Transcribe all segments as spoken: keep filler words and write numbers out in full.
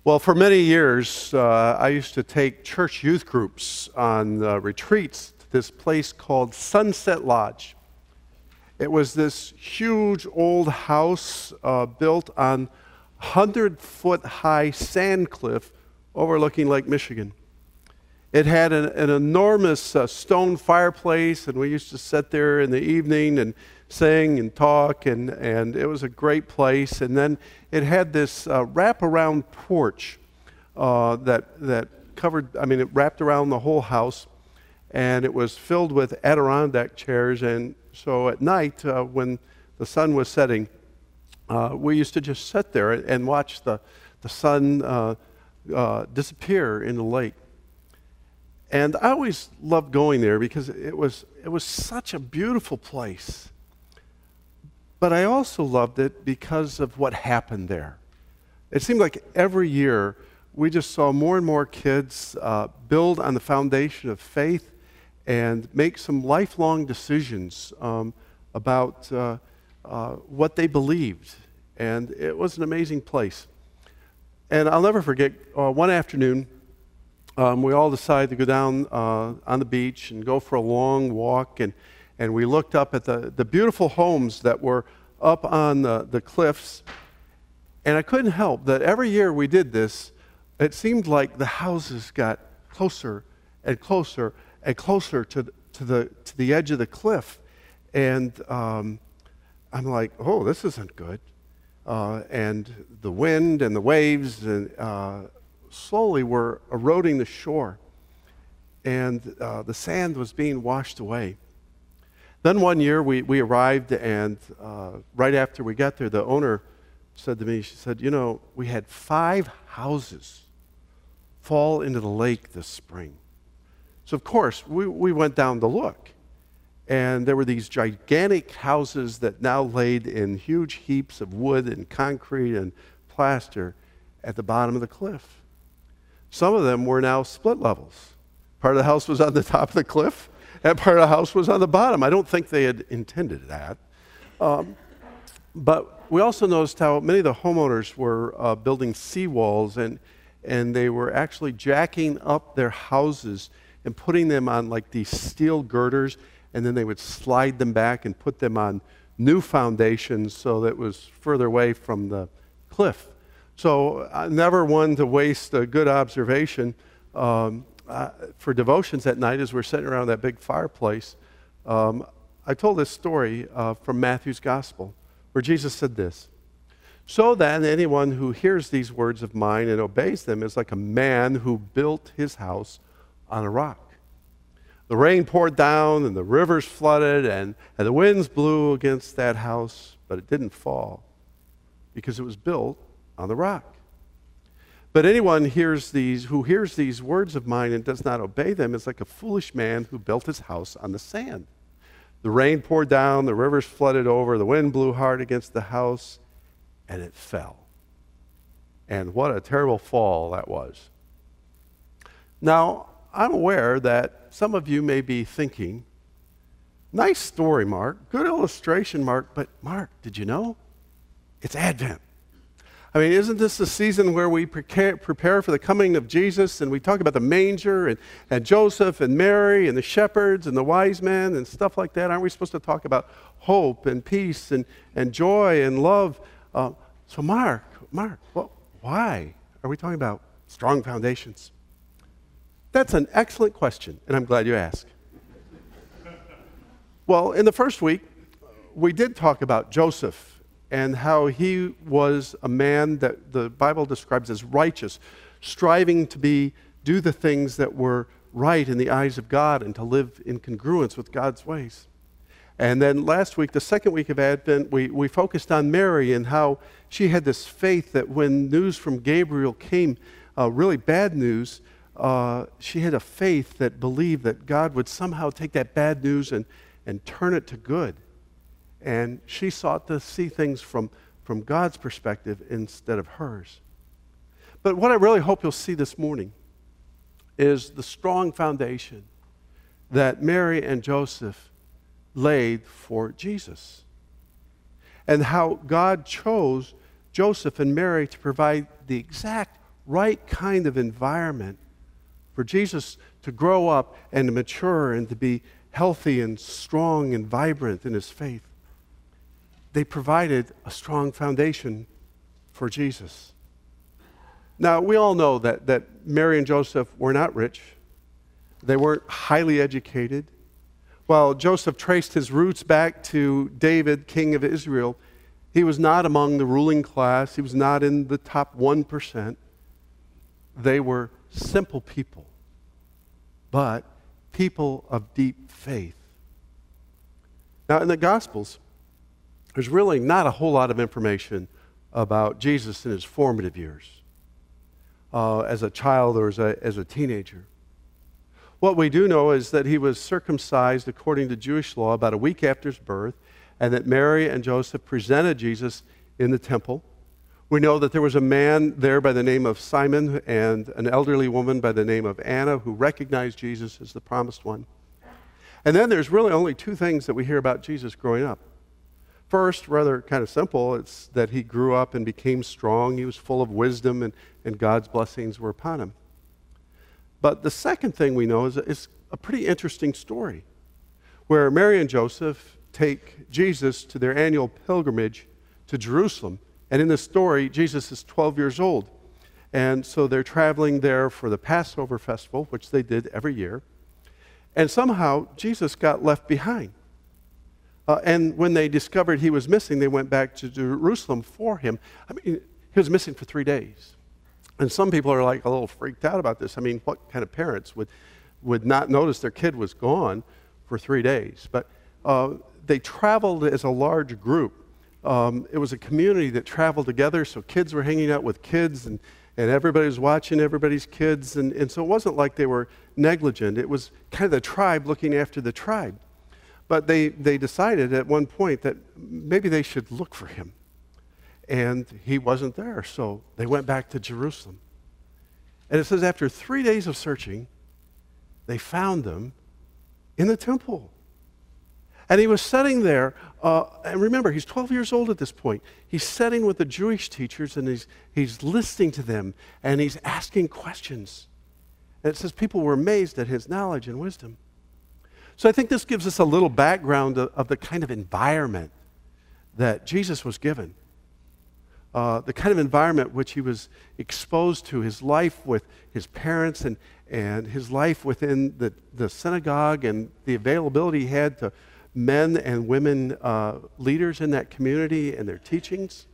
Well, for many years, uh, I used to take church youth groups on uh, retreats to this place called Sunset Lodge. It was this huge old house uh, built on a hundred-foot high sand cliff overlooking Lake Michigan. It had an, an enormous uh, stone fireplace, and we used to sit there in the evening and sing and talk, and, and it was a great place. And then it had this uh, wraparound porch uh, that, that covered, I mean, it wrapped around the whole house, and it was filled with Adirondack chairs. And so at night, uh, when the sun was setting, uh, we used to just sit there and watch the, the sun uh, uh, disappear in the lake. And I always loved going there because it was, it was such a beautiful place. But I also loved it because of what happened there. It seemed like every year we just saw more and more kids uh, build on the foundation of faith and make some lifelong decisions um, about uh, uh, what they believed. And it was an amazing place. And I'll never forget, uh, one afternoon, um, we all decided to go down uh, on the beach and go for a long walk. And And we looked up at the, the beautiful homes that were up on the, the cliffs. And I couldn't help that every year we did this, it seemed like the houses got closer and closer and closer to, the- to, the, to the edge of the cliff. And um, I'm like, oh, this isn't good. Uh, and the wind and the waves and, uh, slowly were eroding the shore. And uh, the sand was being washed away. Then one year we, we arrived, and uh, right after we got there, the owner said to me, she said, you know, we had five houses fall into the lake this spring. So of course, we, we went down to look. And there were these gigantic houses that now laid in huge heaps of wood and concrete and plaster at the bottom of the cliff. Some of them were now split levels. Part of the house was on the top of the cliff, that part of the house was on the bottom. I don't think they had intended that. Um, but we also noticed how many of the homeowners were uh, building seawalls, and, and they were actually jacking up their houses and putting them on like these steel girders, and then they would slide them back and put them on new foundations so that it was further away from the cliff. So I never one to waste a good observation. Um, Uh, for devotions at night as we're sitting around that big fireplace, um, I told this story uh, from Matthew's Gospel, where Jesus said this: so then anyone who hears these words of mine and obeys them is like a man who built his house on a rock. The rain poured down and the rivers flooded and, and the winds blew against that house, but it didn't fall because it was built on the rock. But anyone hears these, who hears these words of mine and does not obey them is like a foolish man who built his house on the sand. The rain poured down, the rivers flooded over, the wind blew hard against the house, and it fell. And what a terrible fall that was. Now, I'm aware that some of you may be thinking, nice story, Mark, good illustration, Mark, but Mark, did you know? It's Advent. I mean, isn't this the season where we prepare, prepare for the coming of Jesus, and we talk about the manger and, and Joseph and Mary and the shepherds and the wise men and stuff like that? Aren't we supposed to talk about hope and peace and, and joy and love? Uh, so Mark, Mark, well, why are we talking about strong foundations? That's an excellent question, and I'm glad you asked. Well, in the first week, we did talk about Joseph and how he was a man that the Bible describes as righteous, striving to be, do the things that were right in the eyes of God and to live in congruence with God's ways. And then last week, the second week of Advent, we, we focused on Mary and how she had this faith that when news from Gabriel came, uh, really bad news, uh, she had a faith that believed that God would somehow take that bad news and, and turn it to good. And she sought to see things from, from God's perspective instead of hers. But what I really hope you'll see this morning is the strong foundation that Mary and Joseph laid for Jesus, and how God chose Joseph and Mary to provide the exact right kind of environment for Jesus to grow up and to mature and to be healthy and strong and vibrant in his faith. They provided a strong foundation for Jesus. Now, we all know that, that Mary and Joseph were not rich. They weren't highly educated. While Joseph traced his roots back to David, king of Israel, he was not among the ruling class. He was not in the top one percent. They were simple people, but people of deep faith. Now, in the Gospels, there's really not a whole lot of information about Jesus in his formative years, uh, as a child or as a, as a teenager. What we do know is that he was circumcised according to Jewish law about a week after his birth, and that Mary and Joseph presented Jesus in the temple. We know that there was a man there by the name of Simon and an elderly woman by the name of Anna who recognized Jesus as the promised one. And then there's really only two things that we hear about Jesus growing up. First, rather kind of simple, it's that he grew up and became strong. He was full of wisdom, and, and God's blessings were upon him. But the second thing we know is, is a pretty interesting story, where Mary and Joseph take Jesus to their annual pilgrimage to Jerusalem. And in this story, Jesus is twelve years old. And so they're traveling there for the Passover festival, which they did every year. And somehow, Jesus got left behind. Uh, and when they discovered he was missing, they went back to Jerusalem for him. I mean, he was missing for three days. And some people are like a little freaked out about this. I mean, what kind of parents would, would not notice their kid was gone for three days? But uh, they traveled as a large group. Um, it was a community that traveled together, so kids were hanging out with kids, and, and everybody was watching everybody's kids. And, and so it wasn't like they were negligent. It was kind of the tribe looking after the tribe. But they, they decided at one point that maybe they should look for him. And he wasn't there, so they went back to Jerusalem. And it says after three days of searching, they found him in the temple. And he was sitting there, uh, and remember, he's twelve years old at this point. He's sitting with the Jewish teachers, and he's, he's listening to them, and he's asking questions. And it says people were amazed at his knowledge and wisdom. So I think this gives us a little background of, of the kind of environment that Jesus was given. Uh, the kind of environment which he was exposed to, his life with his parents and, and his life within the, the synagogue, and the availability he had to men and women uh, leaders in that community and their teachings.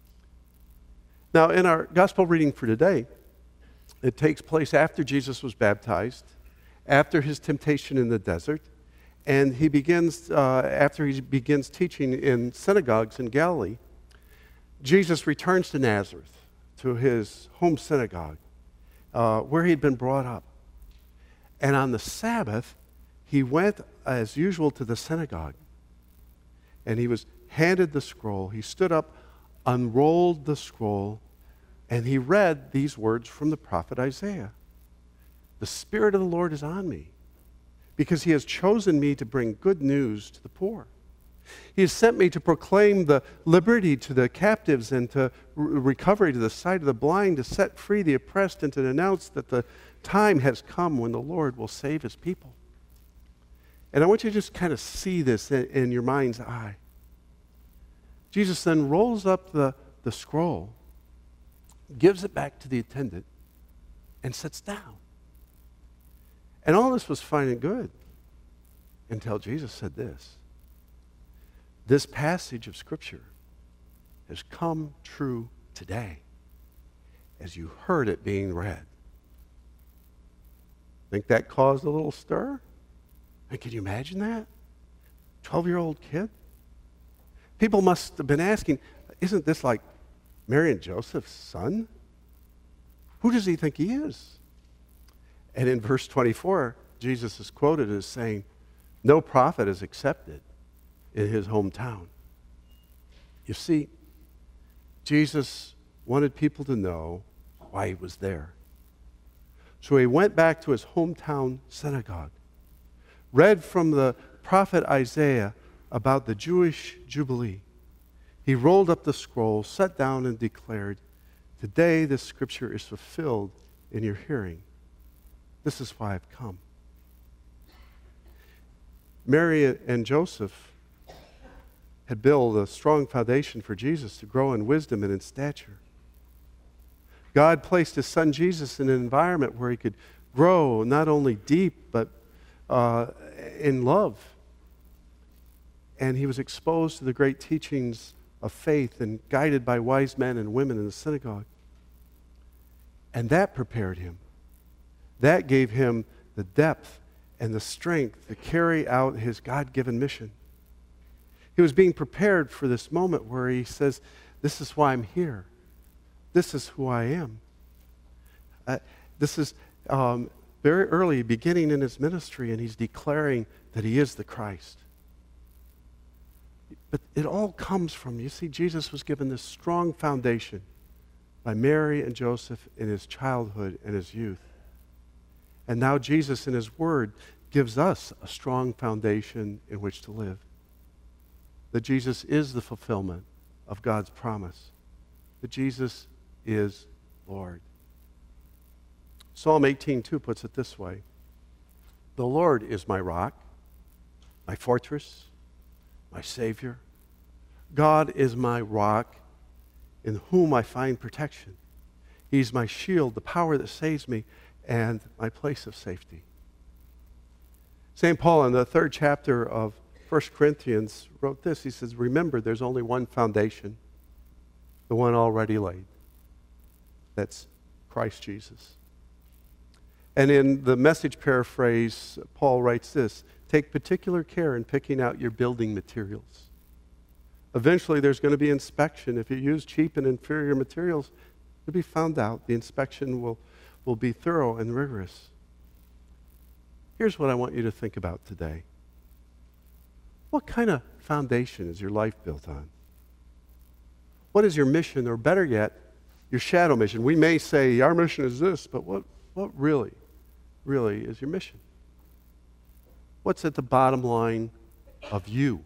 Now, in our gospel reading for today, it takes place after Jesus was baptized, after his temptation in the desert, and he begins, uh, after he begins teaching in synagogues in Galilee. Jesus returns to Nazareth, to his home synagogue, uh, where he had been brought up. And on the Sabbath, he went, as usual, to the synagogue. And he was handed the scroll. He stood up, unrolled the scroll, and he read these words from the prophet Isaiah. "The Spirit of the Lord is on me, because he has chosen me to bring good news to the poor. He has sent me to proclaim the liberty to the captives and to re- recovery to the sight of the blind, to set free the oppressed, and to announce that the time has come when the Lord will save his people." And I want you to just kind of see this in, in your mind's eye. Jesus then rolls up the, the scroll, gives it back to the attendant, and sits down. And all this was fine and good until Jesus said this: "This passage of Scripture has come true today as you heard it being read." Think that caused a little stir? And can you imagine that? twelve-year-old kid? People must have been asking, isn't this like Mary and Joseph's son? Who does he think he is? And in verse twenty-four, Jesus is quoted as saying, "No prophet is accepted in his hometown." You see, Jesus wanted people to know why he was there. So he went back to his hometown synagogue, read from the prophet Isaiah about the Jewish Jubilee. He rolled up the scroll, sat down, and declared, Today, this scripture is fulfilled in your hearing. This is why I've come. Mary and Joseph had built a strong foundation for Jesus to grow in wisdom and in stature. God placed his son Jesus in an environment where he could grow not only deep, but uh, in love. And he was exposed to the great teachings of faith and guided by wise men and women in the synagogue. And that prepared him. That gave him the depth and the strength to carry out his God-given mission. He was being prepared for this moment where he says, this is why I'm here. This is who I am. Uh, this is um, very early, beginning in his ministry, and he's declaring that he is the Christ. But it all comes from, you see, Jesus was given this strong foundation by Mary and Joseph in his childhood and his youth. And now Jesus in his word gives us a strong foundation in which to live. That Jesus is the fulfillment of God's promise. That Jesus is Lord. Psalm eighteen two puts it this way. The Lord is my rock, my fortress, my Savior. God is my rock in whom I find protection. He's my shield, the power that saves me, and my place of safety. Saint Paul in the third chapter of First Corinthians wrote this. He says, remember, there's only one foundation, the one already laid. That's Christ Jesus. And in the Message paraphrase, Paul writes this, take particular care in picking out your building materials. Eventually, there's going to be inspection. If you use cheap and inferior materials, it'll be found out. The inspection will, will be thorough and rigorous. Here's what I want you to think about today. What kind of foundation is your life built on? What is your mission, or better yet, your shadow mission? We may say our mission is this, but what, what really, really is your mission? What's at the bottom line of you?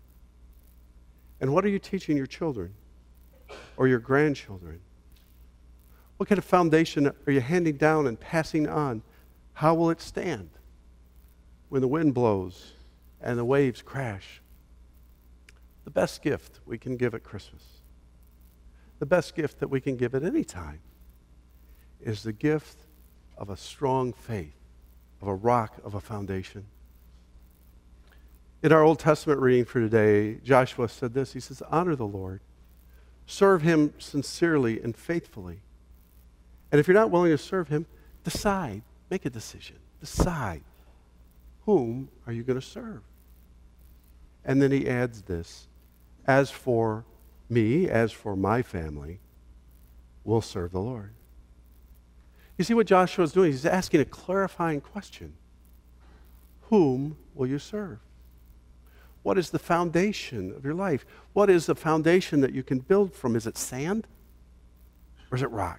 And what are you teaching your children or your grandchildren? What kind of foundation are you handing down and passing on? How will it stand when the wind blows and the waves crash? The best gift we can give at Christmas, the best gift that we can give at any time, is the gift of a strong faith, of a rock, of a foundation. In our Old Testament reading for today, Joshua said this. He says, honor the Lord. Serve him sincerely and faithfully. And if you're not willing to serve him, decide. Make a decision. Decide. Whom are you going to serve? And then he adds this. As for me, as for my family, we'll serve the Lord. You see what Joshua is doing? He's asking a clarifying question. Whom will you serve? What is the foundation of your life? What is the foundation that you can build from? Is it sand or is it rock?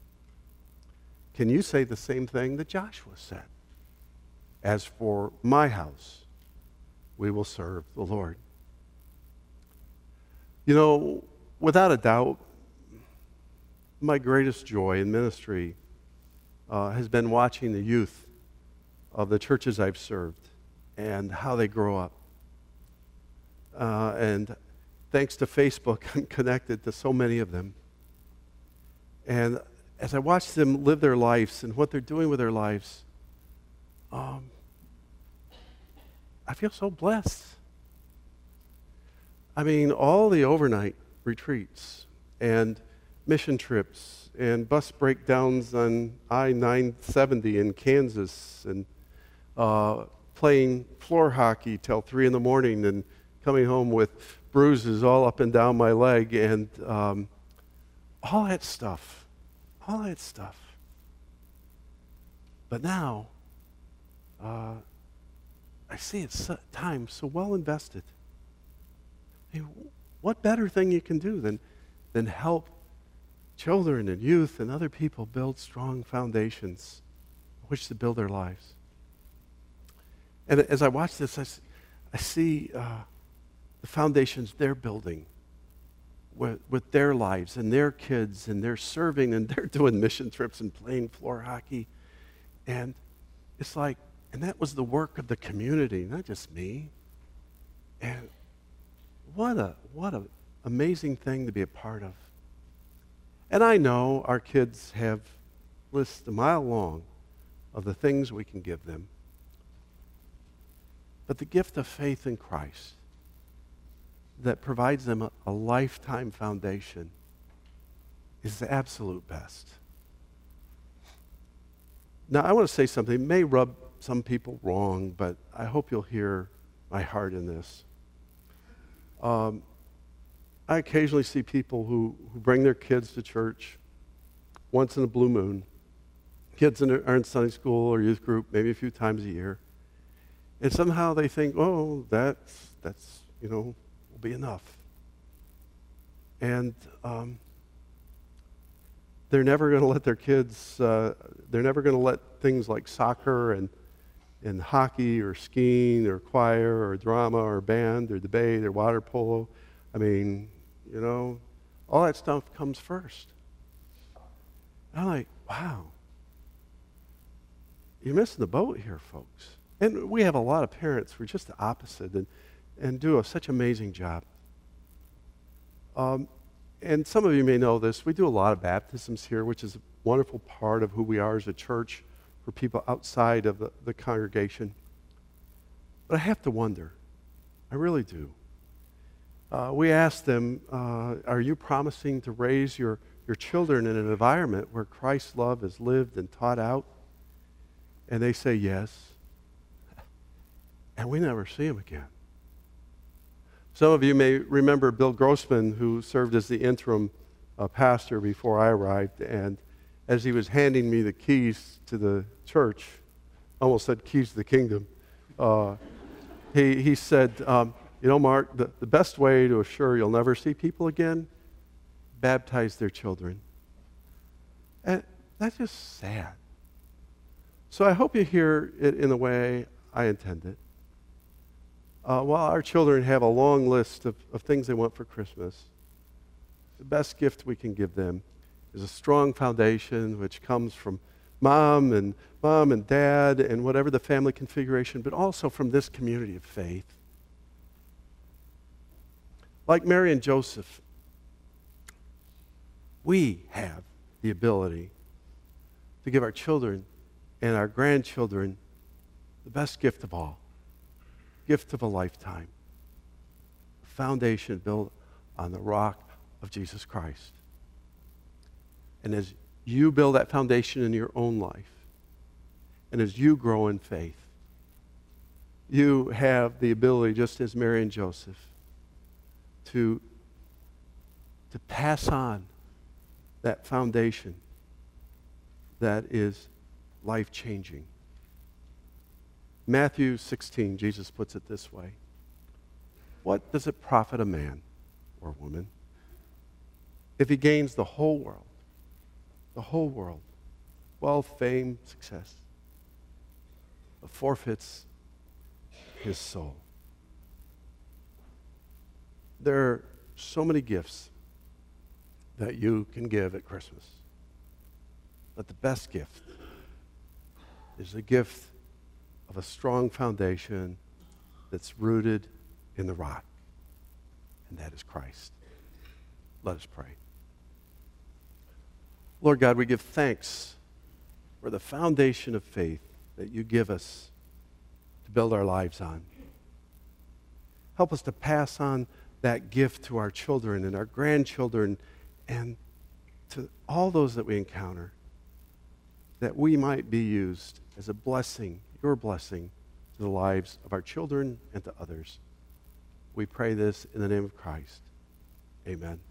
Can you say the same thing that Joshua said? As for my house, we will serve the Lord. You know, without a doubt, my greatest joy in ministry uh, has been watching the youth of the churches I've served and how they grow up. Uh, and thanks to Facebook, I'm connected to so many of them. And as I watch them live their lives and what they're doing with their lives, um, I feel so blessed. I mean, all the overnight retreats and mission trips and bus breakdowns on I nine seventy in Kansas and uh, playing floor hockey till three in the morning and coming home with bruises all up and down my leg and um, all that stuff, all that stuff. But now, uh, I see it's so, time so well invested. I mean, what better thing you can do than, than help children and youth and other people build strong foundations on which to build their lives? And as I watch this, I, I see uh, the foundations they're building with, with their lives and their kids, and they're serving and they're doing mission trips and playing floor hockey. And it's like, and that was the work of the community, not just me. And what a what a amazing thing to be a part of. And I know our kids have lists a mile long of the things we can give them. But the gift of faith in Christ that provides them a, a lifetime foundation is the absolute best. Now, I want to say something. It may rub some people wrong, but I hope you'll hear my heart in this. Um, I occasionally see people who, who bring their kids to church once in a blue moon. Kids in, are in Sunday school or youth group maybe a few times a year. And somehow they think, oh, that's, that's you know, will be enough. And um, they're never going to let their kids, uh, they're never going to let things like soccer and, and hockey or skiing or choir or drama or band or debate or water polo. I mean, you know, all that stuff comes first. And I'm like, wow. You're missing the boat here, folks. And we have a lot of parents who are just the opposite and, and do a, such an amazing job. Um, and some of you may know this. We do a lot of baptisms here, which is a wonderful part of who we are as a church for people outside of the, the congregation. But I have to wonder. I really do. Uh, we ask them, uh, are you promising to raise your, your children in an environment where Christ's love is lived and taught out? And they say yes. And we never see them again. Some of you may remember Bill Grossman, who served as the interim uh, pastor before I arrived. And as he was handing me the keys to the church, almost said keys to the kingdom, uh, he, he said, um, you know, Mark, the, the best way to assure you'll never see people again, baptize their children. And that's just sad. So I hope you hear it in the way I intend it. Uh, while our children have a long list of, of things they want for Christmas, the best gift we can give them is a strong foundation which comes from mom and mom and dad and whatever the family configuration, but also from this community of faith. Like Mary and Joseph, we have the ability to give our children and our grandchildren the best gift of all, gift of a lifetime, a foundation built on the rock of Jesus Christ. And as you build that foundation in your own life, and as you grow in faith, you have the ability, just as Mary and Joseph, to, to pass on that foundation that is life-changing. Matthew sixteen, Jesus puts it this way. What does it profit a man or woman if he gains the whole world, the whole world, wealth, fame, success, but forfeits his soul? There are so many gifts that you can give at Christmas. But the best gift is the gift of a strong foundation that's rooted in the rock, and that is Christ. Let us pray. Lord God, we give thanks for the foundation of faith that you give us to build our lives on. Help us to pass on that gift to our children and our grandchildren and to all those that we encounter, that we might be used as a blessing, your blessing, to the lives of our children and to others. We pray this in the name of Christ. Amen.